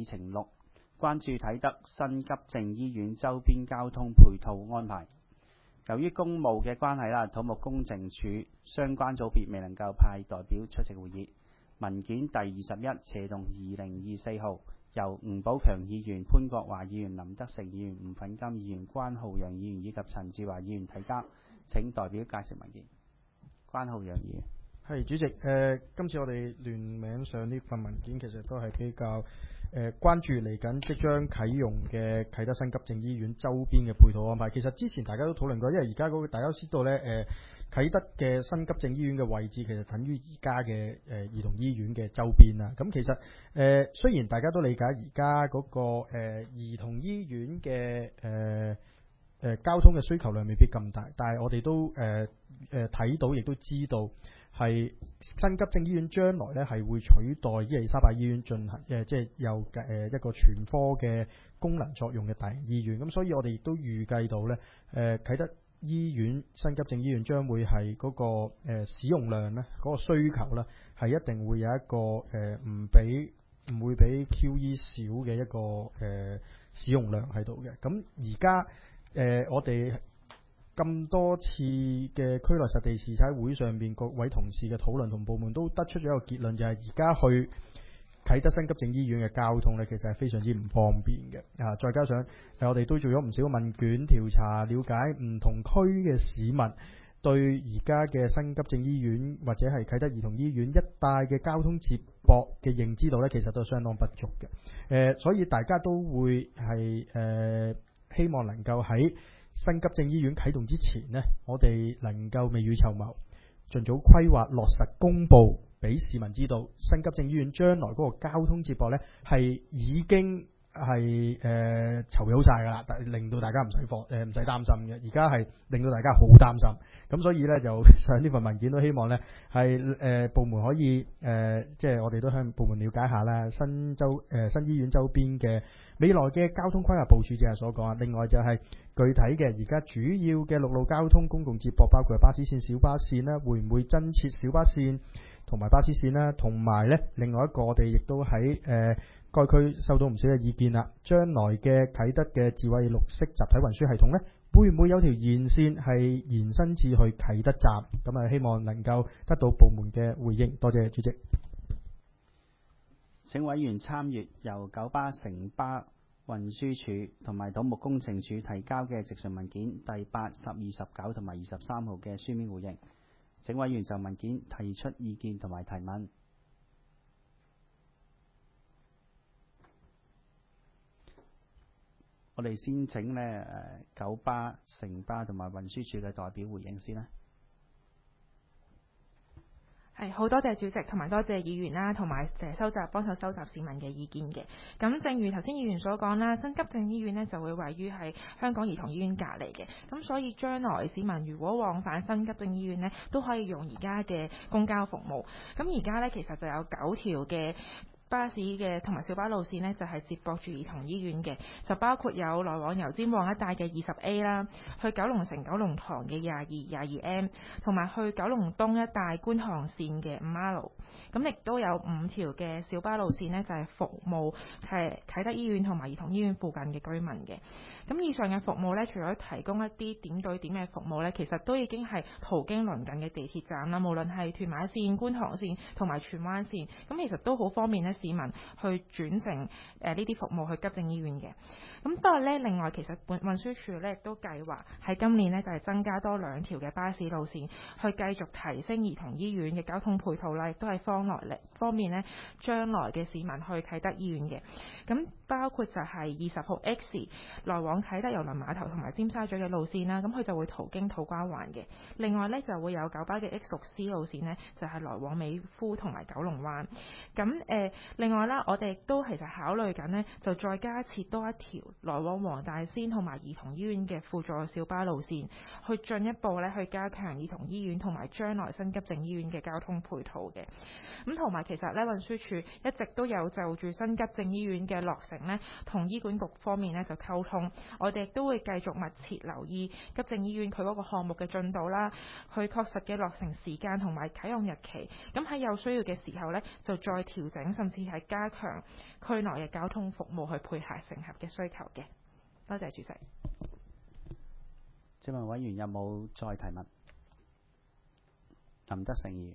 議程6，關注啟德新急症醫院周邊交通配套安排。由於公務嘅關係啦，土木工程署相關組別未能夠派代表出席會議。文件第21/2024號由吳寶強議員、潘國華議員、林德成議員、吳粉金議員、關浩洋議員以及陳志華議員提交，請代表解釋文件。關浩洋議員。 係主席，今次我哋聯名上呢份文件，其實都係比較關注嚟緊即將啟用嘅啟德新急症醫院周邊嘅配套安排。其實之前大家都討論過，因為而家大家都知道呢，啟德嘅新急症醫院嘅位置其實等於而家嘅兒童醫院嘅周邊啦。咁其實雖然大家都理解而家嗰個兒童醫院嘅交通嘅需求量未必咁大，但係我哋都睇到，亦都知道係新急症醫院將來咧係會取代伊利沙伯醫院進行即係有一個全科嘅功能作用嘅大型醫院。咁所以我哋亦都預計到咧啟德醫院新急症醫院將會係嗰個使用量咧，嗰個需求咧係一定會有一個唔會比 QE 少嘅一個使用量喺度嘅。咁而家我哋咁多次嘅區內實地視察會上面，各位同事嘅討論同部門都得出咗一個結論，就係而家去啟德新急症醫院嘅交通呢，其實係非常之唔方便嘅。再加上我哋都做咗唔少問卷調查，了解唔同區嘅市民對而家嘅新急症醫院或者係啟德兒童醫院一帶嘅交通接駁嘅認知度呢，其實都相當不足嘅。所以大家都會係希望能夠喺新急症醫院啟動之前呢，我哋能夠未雨綢繆，盡早規劃落實公佈俾市民知道，新急症醫院將來嗰個交通接駁呢係已經係籌備好晒㗎啦，令到大家唔使擔心嘅。而家係令到大家好擔心，咁所以呢，就上呢份文件都希望呢係部門可以即係我哋都向部門了解下啦，新醫院周邊嘅未來嘅交通規劃部署，正係所講啊。另外就係具體嘅而家主要嘅陸路交通公共接駁，包括巴士線、小巴線啦，會唔會增設小巴線同埋巴士線啦？同埋呢，另外一個我哋亦都喺該區收到唔少嘅意見啦。將來嘅啟德嘅智慧綠色集體運輸系統呢，會唔會有條延線係延伸至去啟德站？咁啊，希望能夠得到部門嘅回應。多謝主席。 請委員參閱由九巴城巴運輸署同埋土木工程署提交嘅直述文件第8、12、19同埋23號嘅書面回應。請委員就文件提出意見同埋提問。我哋先請九巴、城巴同埋運輸署嘅代表回應先啦。 好多謝主席，同埋多謝議員啦，同埋幫手收集市民嘅意見嘅。咁正如頭先議員所講啦，新急症醫院呢就會位於係香港兒童醫院隔離嘅，咁所以將來市民如果往返新急症醫院呢，都可以用而家嘅公交服務。咁而家呢，其實就有9條嘅巴士嘅同埋小巴路線呢，就係接駁住兒童醫院嘅，就包括有來往油尖旺一帶嘅20A 啦，去九龍城九龍塘嘅22M， 同埋去九龍東一帶觀塘線嘅5R。咁亦都有5條嘅小巴路線呢，就係服務係啟德醫院同埋兒童醫院附近嘅居民嘅。咁以上嘅服務呢，除咗提供一啲點對點嘅服務呢，其實都已經係途經鄰近嘅地鐵站啦，無論係屯馬線、觀塘線同埋荃灣線，咁其實都好方便呢市民去轉乘呢啲服務去急症醫院嘅。咁不過呢，另外其實運輸署呢亦都計劃喺今年呢，就係增加多2條嘅巴士路線，去繼續提升兒童醫院嘅交通配套啦，亦都係方便呢將來嘅市民去啟德醫院嘅。咁包括就係20號 X 來往啟德郵輪碼頭同埋尖沙咀嘅路線啦，咁佢就會途經土瓜灣嘅。另外呢，就會有九巴嘅 X6C 路線呢，就係來往美孚同埋九龍灣。咁另外啦，我哋都其實考慮緊呢，就再加設多一條來往黃大仙同埋兒童醫院嘅輔助小巴路線，去進一步呢去加強兒童醫院同埋將來新急症醫院嘅交通配套嘅。咁同埋其實呢，運輸署一直都有就住新急症醫院嘅落成呢，同醫管局方面呢就溝通，我哋亦都會繼續密切留意急症醫院佢嗰個項目嘅進度啦，佢確實嘅落成時間同埋啟用日期。咁喺有需要嘅時候呢，就再調整，甚至至係加強區內嘅交通服務去配合乘客嘅需求嘅。多謝主席。 請問委員有冇再提問？林德成議員。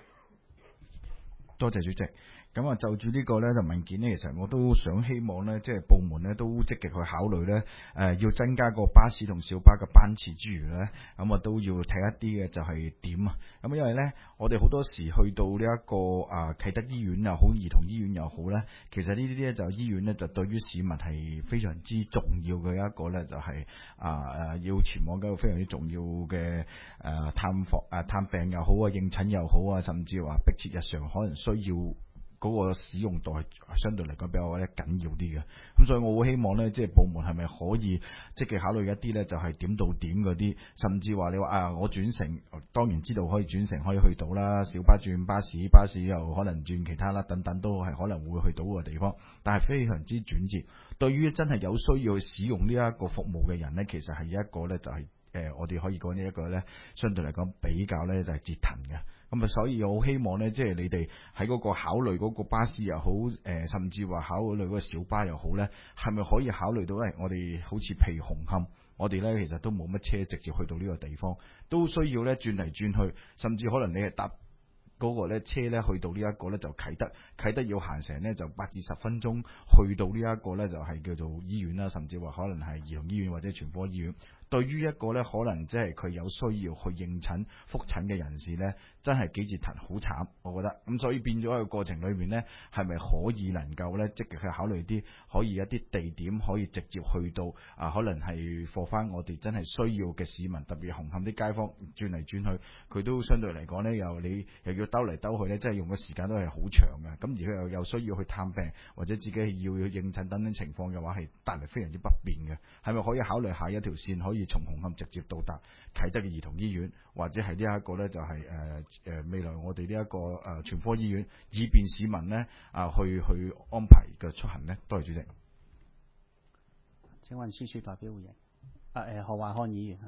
多謝主席。咁啊，就住呢個咧就文件咧，其實我都想希望咧，即係部門咧都積極去考慮咧，要增加個巴士同小巴嘅班次之餘咧，咁啊都要睇一啲嘅就係點啊。咁因為咧，我哋好多時去到呢一個啟德醫院又好，兒童醫院又好咧，其實呢啲咧就醫院咧就對於市民係非常之重要嘅一個咧，就係要前往一個非常之重要嘅探病又好啊，應診又好啊，甚至話迫切日常可能需要嗰個使用度係相對嚟講比較咧緊要啲嘅。咁所以我好希望咧，即係部門係咪可以積極考慮一啲咧，就係點到點嗰啲，甚至話你話我轉乘，當然知道可以轉乘可以去到啦，小巴轉巴士，巴士又可能轉其他啦，等等都係可能會去到嘅地方，但係非常之轉折。對於真係有需要去使用呢一個服務嘅人咧，其實係一個咧就係我哋可以講呢一個咧，相對嚟講比較咧就係折騰嘅。咁啊，所以我好希望咧，即係你哋喺嗰個考慮嗰個巴士又好，甚至話考慮嗰個小巴又好咧，係咪可以考慮到咧？我哋好似譬如紅磡，我哋咧其實都冇乜車直接去到呢個地方，都需要咧轉嚟轉去，甚至可能你係搭嗰個咧車咧去到呢一個咧就啟德要行成咧就8至10分鐘去到呢一個咧就係叫做醫院啦，甚至話可能係兒童醫院或者全科醫院。對於一個咧可能即係佢有需要去應診覆診嘅人士咧，真係幾折騰，好慘，我覺得。咁所以變咗喺個過程裏面咧，係咪可以能夠咧積極去考慮啲可以一啲地點可以直接去到可能係放翻我哋真係需要嘅市民，特別紅磡啲街坊轉嚟轉去，佢都相對嚟講咧，你又要兜嚟兜去咧，真係用嘅時間都係好長嘅。咁而佢又有需要去探病或者自己要應診等等情況嘅話，係帶嚟非常之不便嘅。係咪可以考慮下一條線可以從紅磡直接到達啟德嘅兒童醫院，或者係呢一個咧就係未來我哋呢一個全科醫院，以便市民咧去安排嘅出行咧？多謝主席。 請運輸署代表回應。何華漢議員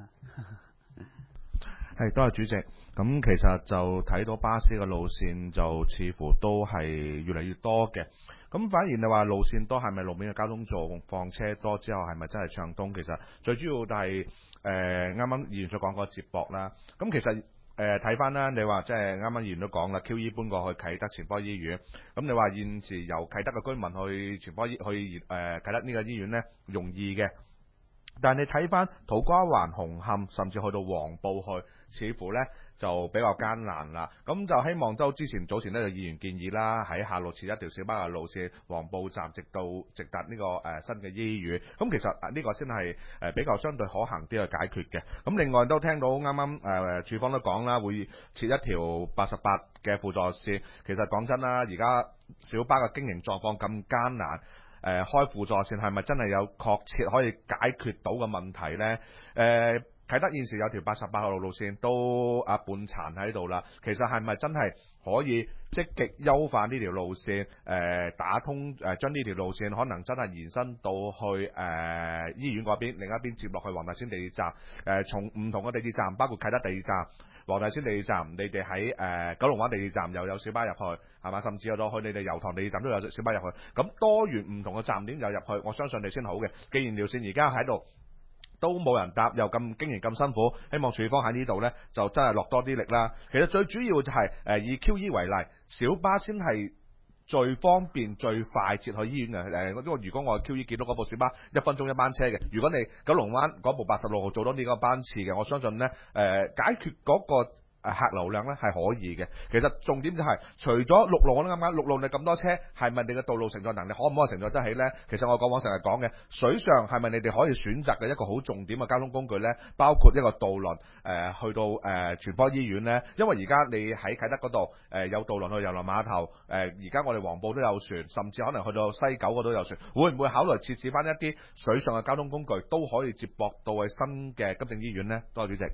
係，多謝主席。咁其實就睇到巴士嘅路線就似乎都係越嚟越多嘅。咁反而你話路線多係咪路面嘅交通狀況車多之後係咪真係暢通？其實最主要就係啱啱議員所講嗰個接駁啦。咁其實睇翻啦，你話即係啱啱議員都講啦 ，QE 搬過去啟德全科醫院。咁你話現時由啟德嘅居民去全科去啟德呢個醫院呢，容易嘅。但係你睇翻土瓜灣、紅磡，甚至去到黃埔去，似乎呢就比較艱難啦。咁就希望早前呢，就議員建議啦，喺下路設一條小巴嘅路線，黃埔站直達呢個新嘅醫院。咁其實呢個先係比較相對可行啲去解決嘅。咁另外都聽到啱啱署方都講啦，會設一條88嘅輔助線。其實講真啦，而家小巴嘅經營狀況咁艱難。開輔助線係咪真係有確切可以解決到嘅問題呢？啟德現時有條88號路線都半殘喺度啦，其實係咪真係可以積極優化呢條路線？打通將呢條路線可能真係延伸到去醫院嗰邊，另一邊接落去黃大仙地鐵站。從唔同嘅地鐵站，包括啟德地鐵站、黃大仙地鐵站，你哋喺九龍灣地鐵站又有小巴入去，係嘛？甚至有到去你哋油塘地鐵站都有小巴入去。咁多元唔同嘅站點又入去，我相信你先好嘅。既然條線而家喺度都冇人搭，又咁經營咁辛苦，希望署方喺呢度呢就真係落多啲力啦。其實最主要就係以 QE 為例，小巴先係最方便最快捷去醫院嘅。因為如果我 QE 見到嗰部小巴1分鐘一班車嘅，如果你九龍灣嗰部86號做到呢個班次嘅，我相信呢解決嗰個客流量咧係可以嘅。其實重點就係除咗陸路，我都啱啱陸路你咁多車，係咪你嘅道路承載能力可唔可以承載得起呢？其實我過往成日講嘅水上係咪你哋可以選擇嘅一個好重點嘅交通工具呢？包括一個渡輪去到全科醫院呢？因為而家你喺啟德嗰度有渡輪去郵輪碼頭，而家我哋黃埔都有船，甚至可能去到西九嗰度都有船，會唔會考慮設置翻一啲水上嘅交通工具都可以接駁到去新嘅急症醫院呢？多謝主席。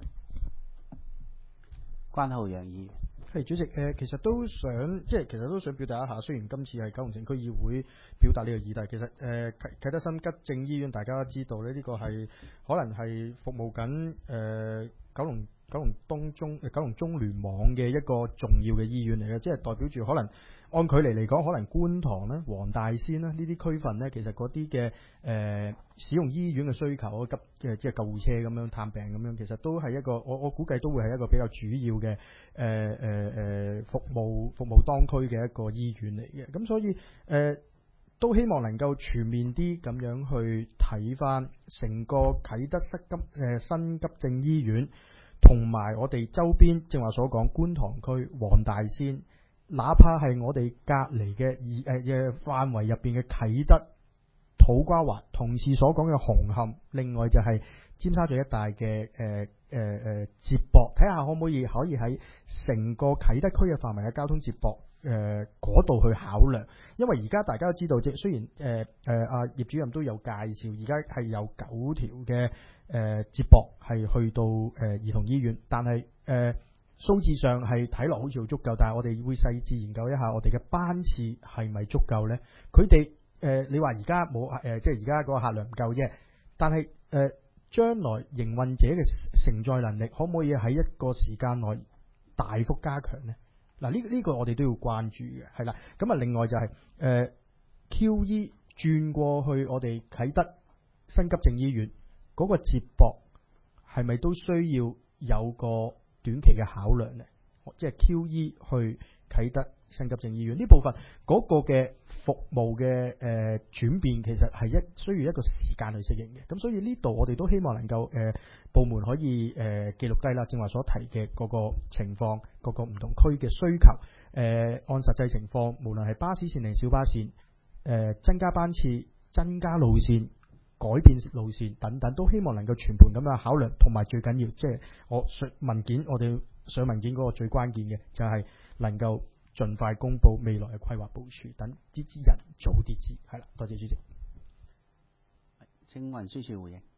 關浩洋議員。 係主席，其實都想表達一下，雖然今次係九龍城區議會表達呢個議題，其實啟德新急症醫院大家都知道咧，呢個係可能係服務緊九九龍中聯網嘅一個重要嘅醫院嚟嘅，即係代表住可能按距離嚟講，可能觀塘咧、黃大仙咧呢啲區份咧，其實嗰啲嘅使用醫院嘅需求，即係救護車咁樣探病咁樣，其實都係一個我估計都會係一個比較主要嘅服務當區嘅一個醫院嚟嘅。咁所以都希望能夠全面啲咁樣去睇翻成個啟德新急症醫院。同埋我哋周邊，正話所講觀塘區、黃大仙，哪怕係我哋隔離嘅範圍入邊嘅啟德、土瓜灣，同時所講嘅紅磡，另外就係尖沙咀一帶嘅接駁，睇下可唔可以喺成個啟德區嘅範圍嘅交通接駁嗰度去考量，因為而家大家都知道，即係雖然阿葉主任都有介紹，而家係有9條嘅接駁係去到兒童醫院，但係數字上係睇落好似好足夠，但係我哋會細緻研究一下我哋嘅班次係咪足夠呢？佢哋你話而家冇即係而家嗰個客量唔夠啫，但係將來營運者嘅承載能力可唔可以喺一個時間內大幅加強呢？嗱，呢個我哋都要關注嘅，係啦。咁啊，另外就係QE 轉過去我哋啟德新急症醫院嗰個接駁係咪都需要有個短期嘅考量呢？即係 QE 去啟德新急症醫院呢部分嗰個嘅服務嘅轉變，其實係需要一個時間去適應嘅。咁所以呢度我哋都希望能夠部門可以記錄低啦，正話所提嘅嗰個情況，各個唔同區嘅需求，按實際情況，無論係巴士線定小巴線，增加班次、增加路線、改變路線等等，都希望能夠全盤咁樣考量，同埋最緊要即係我哋上文件嗰個最關鍵嘅就係能夠盡快公布未來嘅規劃部署，等啲人早啲知。係啦，多謝主席。 請運輸署回應。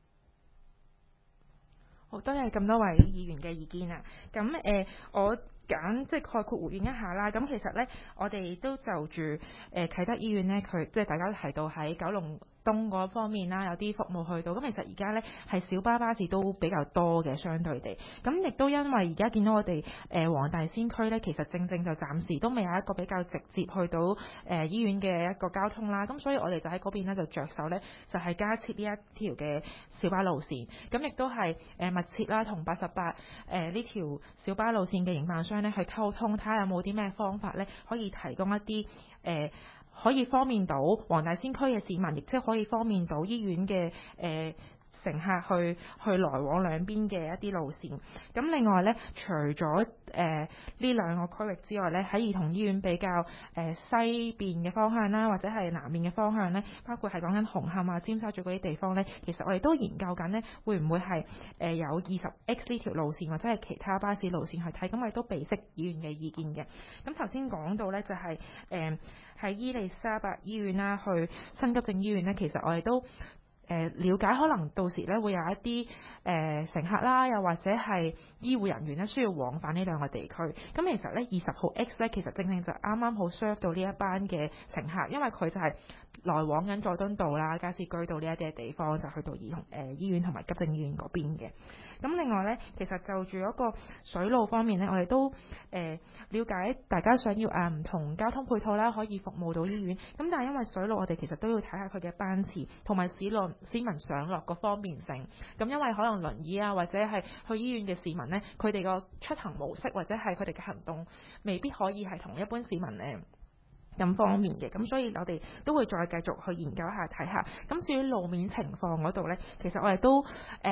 好多謝咁多位議員嘅意見啊！咁我揀即係概括回應一下啦。咁其實咧，我哋都就住啟德醫院咧，佢即係大家都提到喺九龍東嗰方面啦，有啲服務去到。咁其實而家咧係小巴巴士都比較多嘅，相對地。咁亦都因為而家見到我哋黃大仙區咧，其實正就暫時都未有一個比較直接去到醫院嘅一個交通啦。咁所以我哋就喺嗰邊咧就着手咧，就係加設呢一條嘅小巴路線。咁亦都係密切啦，同88呢條小巴路線嘅營辦商咧去溝通，睇下有冇啲咩方法咧可以提供一啲可以方便到黃大仙區嘅市民，亦即係可以方便到醫院嘅乘客去來往兩邊嘅一啲路線。咁另外咧，除咗呢兩個區域之外咧，喺兒童醫院比較西邊嘅方向啦，或者係南面嘅方向咧，包括係講緊紅磡啊、尖沙咀嗰啲地方咧，其實我哋都研究緊咧，會唔會係有 20X 呢條路線或者係其他巴士路線去睇，咁我哋都備悉議員嘅意見嘅。咁頭先講到咧就係喺伊利沙伯醫院啦，去新急症醫院咧，其實我哋都了解可能到時咧會有一啲乘客啦，又或者係醫護人員咧需要往返呢兩個地區。咁其實咧20號 X 咧，其實正就啱啱好 serve 到呢一班嘅乘客，因為佢就係來往緊佐敦道啦、加士居道呢一啲嘅地方，就去到兒童醫院同埋急症醫院嗰邊嘅。咁另外咧，其實就住嗰個水路方面咧，我哋都了解大家想要唔同交通配套啦，可以服務到醫院。咁但係因為水路，我哋其實都要睇下佢嘅班次同埋市民上落個方便性。咁因為可能輪椅啊，或者係去醫院嘅市民咧，佢哋個出行模式或者係佢哋嘅行動，未必可以係同一般市民咁方面嘅。咁所以我哋都會再繼續去研究一下睇下。咁至於路面情況嗰度呢，其實我哋都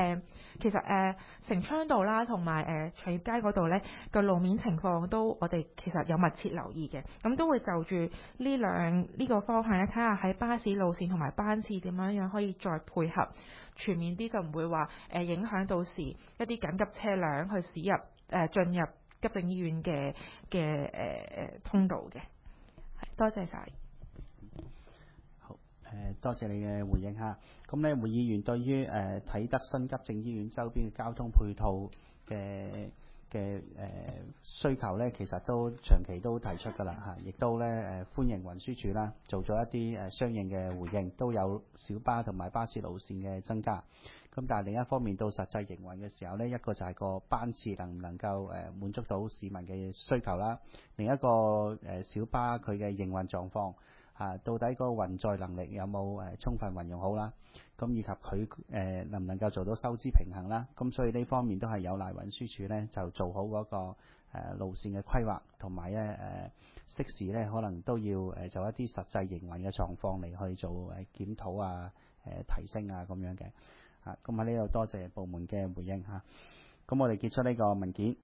成昌道啦，同埋長業街嗰度呢個路面情況都我哋其實有密切留意嘅。咁都會就住呢個方向咧，睇下喺巴士路線同埋班次點樣可以再配合全面啲，就唔會話影響到時一啲緊急車輛去進入急症醫院嘅通道嘅。多謝晒。 好，多謝你嘅回應嚇。咁咧，會議員對於啟德新急症醫院周邊嘅交通配套嘅需求咧，其實都長期都提出㗎啦嚇，亦都咧歡迎運輸署啦做咗一啲相應嘅回應，都有小巴同埋巴士路線嘅增加。咁但係另一方面到實際營運嘅時候呢，一個就係個班次能唔能夠滿足到市民嘅需求啦，另一個小巴佢嘅營運狀況到底個運載能力有冇充分運用好啦，咁以及佢能唔能夠做到收支平衡啦，咁所以呢方面都係有賴運輸署呢就做好嗰個路線嘅規劃，同埋適時呢可能都要就一啲實際營運嘅狀況嚟去做檢討啊、提升啊咁樣嘅。咁喺呢度多謝部門嘅回應嚇。咁我哋結束呢個文件。